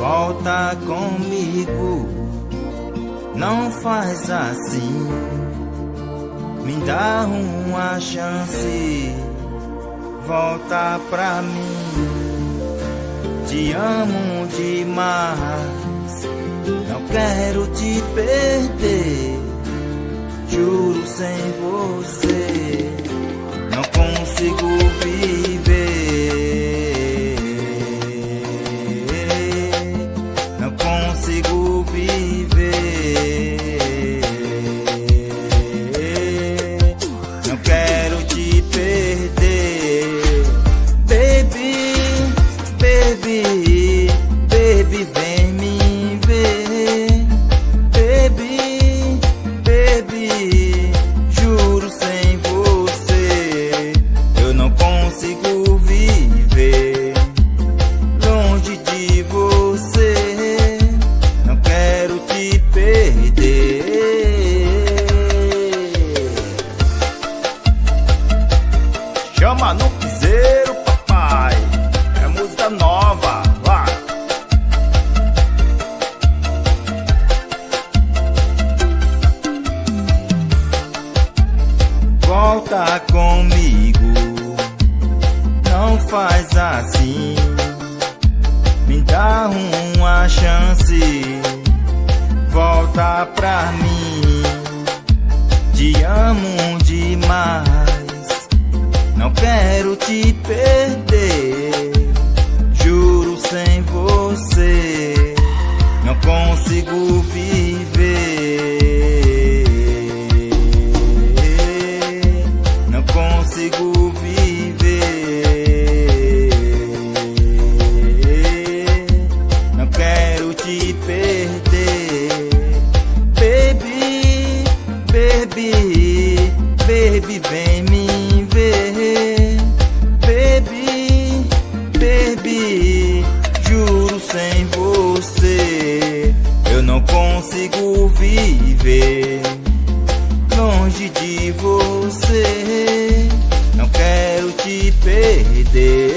Volta comigo, não faz assim. Me dá uma chance, volta pra mim. Te amo demais, não quero te perder. Juro, sem você não consigo viver. Não consigo viver. Não quero te perder. Baby, baby, baby, vem me ver. Baby, baby, juro, sem você eu não consigo viver. Longe de você, não quero te perder. Chama no piseiro, papai, é música nova, vai. Volta comigo, não faz assim. Me dá uma chance, volta pra mim. Te amo demais, não quero te perder. Juro, sem você não consigo viver. Não consigo viver. Não quero te perder. Baby, baby, baby, vem me ver. Baby, baby, juro, sem você eu não consigo viver. Longe de você não quero te perder.